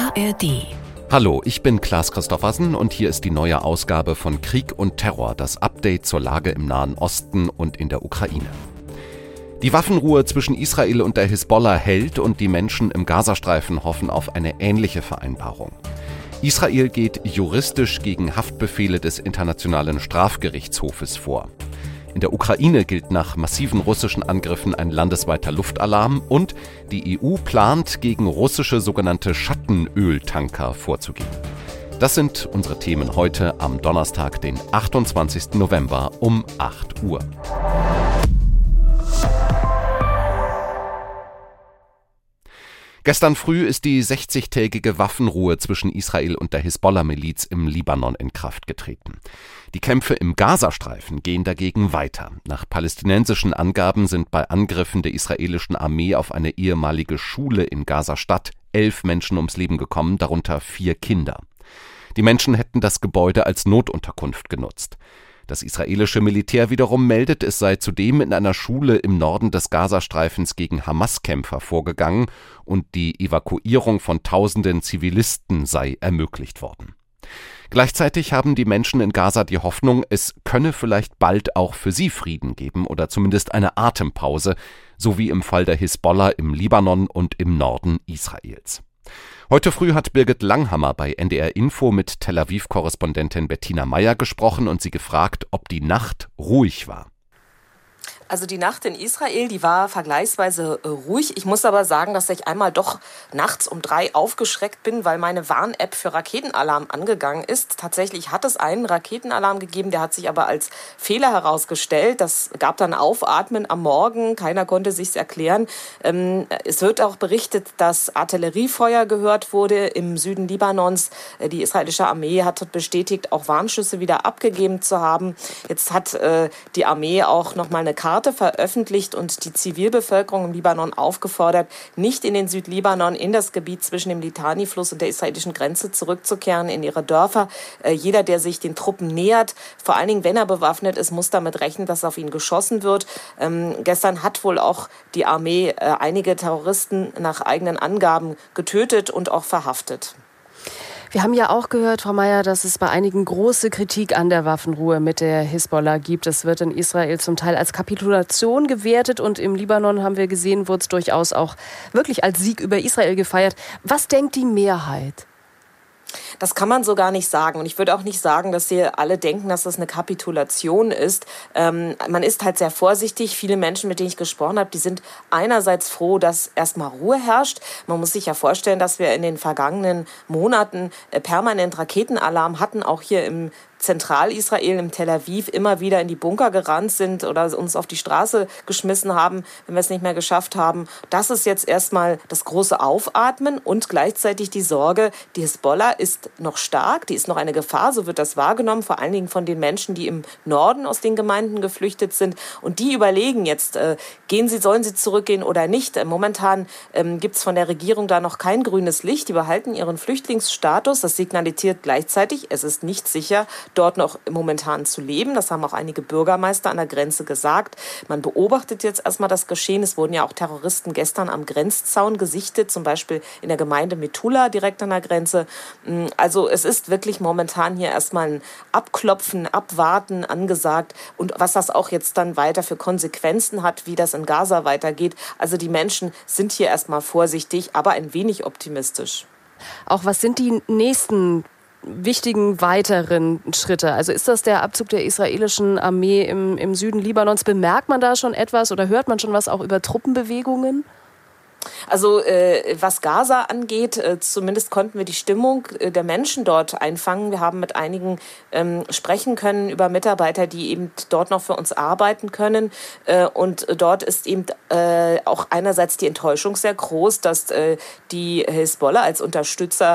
ARD. Hallo, ich bin Klaas Christoffersen und hier ist die neue Ausgabe von Krieg und Terror, das Update zur Lage im Nahen Osten und in der Ukraine. Die Waffenruhe zwischen Israel und der Hisbollah hält und die Menschen im Gazastreifen hoffen auf eine ähnliche Vereinbarung. Israel geht juristisch gegen Haftbefehle des Internationalen Strafgerichtshofes vor. In der Ukraine gilt nach massiven russischen Angriffen ein landesweiter Luftalarm und die EU plant, gegen russische sogenannte Schattenöltanker vorzugehen. Das sind unsere Themen heute am Donnerstag, den 28. November um 8 Uhr. Gestern früh ist die 60-tägige Waffenruhe zwischen Israel und der Hisbollah-Miliz im Libanon in Kraft getreten. Die Kämpfe im Gazastreifen gehen dagegen weiter. Nach palästinensischen Angaben sind bei Angriffen der israelischen Armee auf eine ehemalige Schule in Gaza-Stadt 11 Menschen ums Leben gekommen, darunter 4 Kinder. Die Menschen hätten das Gebäude als Notunterkunft genutzt. Das israelische Militär wiederum meldet, es sei zudem in einer Schule im Norden des Gazastreifens gegen Hamas-Kämpfer vorgegangen und die Evakuierung von Tausenden Zivilisten sei ermöglicht worden. Gleichzeitig haben die Menschen in Gaza die Hoffnung, es könne vielleicht bald auch für sie Frieden geben oder zumindest eine Atempause, so wie im Fall der Hisbollah im Libanon und im Norden Israels. Heute früh hat Birgit Langhammer bei NDR Info mit Tel Aviv-Korrespondentin Bettina Meyer gesprochen und sie gefragt, ob die Nacht ruhig war. Also die Nacht in Israel, die war vergleichsweise ruhig. Ich muss aber sagen, dass ich einmal doch nachts um 3 aufgeschreckt bin, weil meine Warn-App für Raketenalarm angegangen ist. Tatsächlich hat es einen Raketenalarm gegeben, der hat sich aber als Fehler herausgestellt. Das gab dann Aufatmen am Morgen, keiner konnte sich's erklären. Es wird auch berichtet, dass Artilleriefeuer gehört wurde im Süden Libanons. Die israelische Armee hat bestätigt, auch Warnschüsse wieder abgegeben zu haben. Jetzt hat die Armee auch nochmal eine Karte veröffentlicht und die Zivilbevölkerung im Libanon aufgefordert, nicht in den Südlibanon, in das Gebiet zwischen dem Litani-Fluss und der israelischen Grenze zurückzukehren, in ihre Dörfer. Jeder, der sich den Truppen nähert, vor allen Dingen, wenn er bewaffnet ist, muss damit rechnen, dass auf ihn geschossen wird. Gestern hat wohl auch die Armee einige Terroristen nach eigenen Angaben getötet und auch verhaftet. Wir haben ja auch gehört, Frau Meyer, dass es bei einigen große Kritik an der Waffenruhe mit der Hisbollah gibt. Es wird in Israel zum Teil als Kapitulation gewertet und im Libanon, haben wir gesehen, wurde es durchaus auch wirklich als Sieg über Israel gefeiert. Was denkt die Mehrheit? Das kann man so gar nicht sagen. Und ich würde auch nicht sagen, dass Sie alle denken, dass das eine Kapitulation ist. Man ist halt sehr vorsichtig. Viele Menschen, mit denen ich gesprochen habe, die sind einerseits froh, dass erstmal Ruhe herrscht. Man muss sich ja vorstellen, dass wir in den vergangenen Monaten permanent Raketenalarm hatten, auch hier im Zentralisrael, im Tel Aviv, immer wieder in die Bunker gerannt sind oder uns auf die Straße geschmissen haben, wenn wir es nicht mehr geschafft haben. Das ist jetzt erstmal das große Aufatmen und gleichzeitig die Sorge, die Hisbollah ist noch stark, die ist noch eine Gefahr, so wird das wahrgenommen, vor allen Dingen von den Menschen, die im Norden aus den Gemeinden geflüchtet sind. Und die überlegen jetzt, sollen sie zurückgehen oder nicht. Momentan gibt es von der Regierung da noch kein grünes Licht. Die behalten ihren Flüchtlingsstatus. Das signalisiert gleichzeitig, es ist nicht sicher, dort noch momentan zu leben. Das haben auch einige Bürgermeister an der Grenze gesagt. Man beobachtet jetzt erstmal das Geschehen. Es wurden ja auch Terroristen gestern am Grenzzaun gesichtet, zum Beispiel in der Gemeinde Metula direkt an der Grenze. Also es ist wirklich momentan hier erstmal ein Abklopfen, Abwarten angesagt und was das auch jetzt dann weiter für Konsequenzen hat, wie das in Gaza weitergeht. Also die Menschen sind hier erstmal vorsichtig, aber ein wenig optimistisch. Auch was sind die nächsten wichtigen weiteren Schritte? Also ist das der Abzug der israelischen Armee im Süden Libanons? Bemerkt man da schon etwas oder hört man schon was auch über Truppenbewegungen? Also was Gaza angeht, zumindest konnten wir die Stimmung der Menschen dort einfangen. Wir haben mit einigen sprechen können über Mitarbeiter, die eben dort noch für uns arbeiten können. Und dort ist eben auch einerseits die Enttäuschung sehr groß, dass die Hisbollah als Unterstützer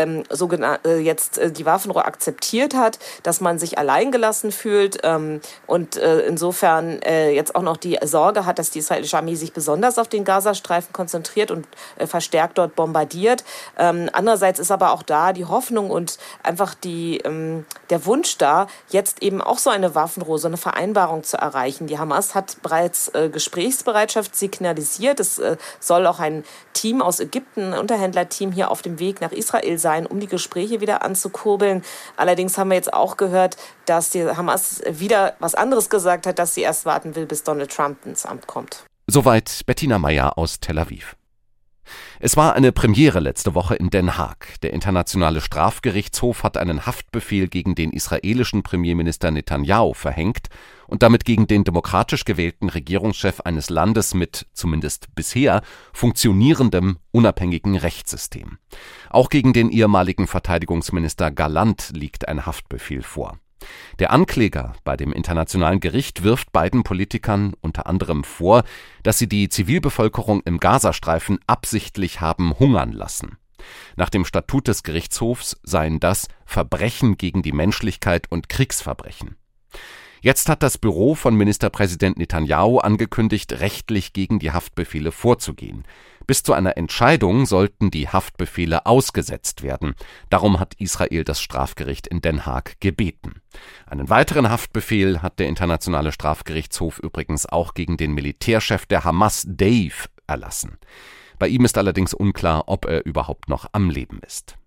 jetzt die Waffenruhe akzeptiert hat, dass man sich alleingelassen fühlt und insofern jetzt auch noch die Sorge hat, dass die israelische Armee sich besonders auf den Gazastreifen konzentriert eskaliert und verstärkt dort bombardiert. Andererseits ist aber auch da die Hoffnung und einfach der Wunsch da, jetzt eben auch so eine Waffenruhe, so eine Vereinbarung zu erreichen. Die Hamas hat bereits Gesprächsbereitschaft signalisiert. Es soll auch ein Team aus Ägypten, ein Unterhändlerteam, hier auf dem Weg nach Israel sein, um die Gespräche wieder anzukurbeln. Allerdings haben wir jetzt auch gehört, dass die Hamas wieder was anderes gesagt hat, dass sie erst warten will, bis Donald Trump ins Amt kommt. Soweit Bettina Meyer aus Tel Aviv. Es war eine Premiere letzte Woche in Den Haag. Der Internationale Strafgerichtshof hat einen Haftbefehl gegen den israelischen Premierminister Netanyahu verhängt und damit gegen den demokratisch gewählten Regierungschef eines Landes mit, zumindest bisher, funktionierendem, unabhängigen Rechtssystem. Auch gegen den ehemaligen Verteidigungsminister Gallant liegt ein Haftbefehl vor. Der Ankläger bei dem Internationalen Gericht wirft beiden Politikern unter anderem vor, dass sie die Zivilbevölkerung im Gazastreifen absichtlich haben hungern lassen. Nach dem Statut des Gerichtshofs seien das Verbrechen gegen die Menschlichkeit und Kriegsverbrechen. Jetzt hat das Büro von Ministerpräsident Netanyahu angekündigt, rechtlich gegen die Haftbefehle vorzugehen. Bis zu einer Entscheidung sollten die Haftbefehle ausgesetzt werden. Darum hat Israel das Strafgericht in Den Haag gebeten. Einen weiteren Haftbefehl hat der Internationale Strafgerichtshof übrigens auch gegen den Militärchef der Hamas, Deif, erlassen. Bei ihm ist allerdings unklar, ob er überhaupt noch am Leben ist.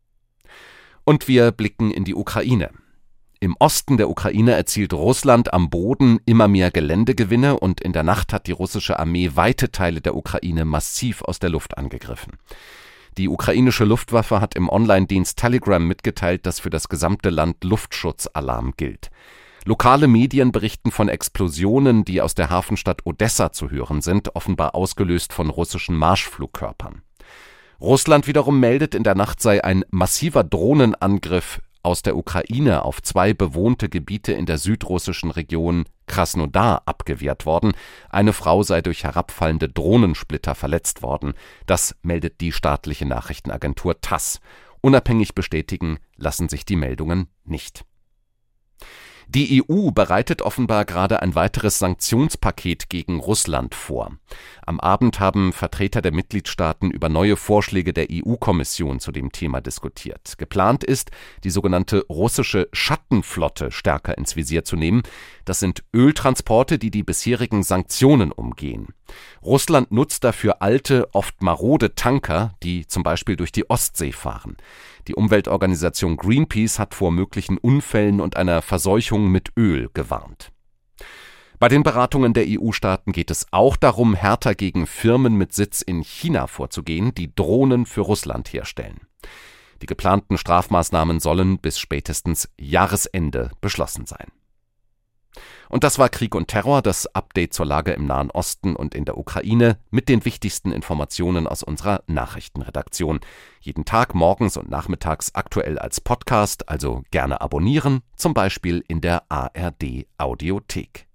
Und wir blicken in die Ukraine. Im Osten der Ukraine erzielt Russland am Boden immer mehr Geländegewinne und in der Nacht hat die russische Armee weite Teile der Ukraine massiv aus der Luft angegriffen. Die ukrainische Luftwaffe hat im Online-Dienst Telegram mitgeteilt, dass für das gesamte Land Luftschutzalarm gilt. Lokale Medien berichten von Explosionen, die aus der Hafenstadt Odessa zu hören sind, offenbar ausgelöst von russischen Marschflugkörpern. Russland wiederum meldet, in der Nacht sei ein massiver Drohnenangriff aus der Ukraine auf 2 bewohnte Gebiete in der südrussischen Region Krasnodar abgewehrt worden. Eine Frau sei durch herabfallende Drohnensplitter verletzt worden. Das meldet die staatliche Nachrichtenagentur TASS. Unabhängig bestätigen lassen sich die Meldungen nicht. Die EU bereitet offenbar gerade ein weiteres Sanktionspaket gegen Russland vor. Am Abend haben Vertreter der Mitgliedstaaten über neue Vorschläge der EU-Kommission zu dem Thema diskutiert. Geplant ist, die sogenannte russische Schattenflotte stärker ins Visier zu nehmen. Das sind Öltransporte, die die bisherigen Sanktionen umgehen. Russland nutzt dafür alte, oft marode Tanker, die zum Beispiel durch die Ostsee fahren. Die Umweltorganisation Greenpeace hat vor möglichen Unfällen und einer Verseuchung mit Öl gewarnt. Bei den Beratungen der EU-Staaten geht es auch darum, härter gegen Firmen mit Sitz in China vorzugehen, die Drohnen für Russland herstellen. Die geplanten Strafmaßnahmen sollen bis spätestens Jahresende beschlossen sein. Und das war Krieg und Terror, das Update zur Lage im Nahen Osten und in der Ukraine mit den wichtigsten Informationen aus unserer Nachrichtenredaktion. Jeden Tag morgens und nachmittags aktuell als Podcast, also gerne abonnieren, zum Beispiel in der ARD Audiothek.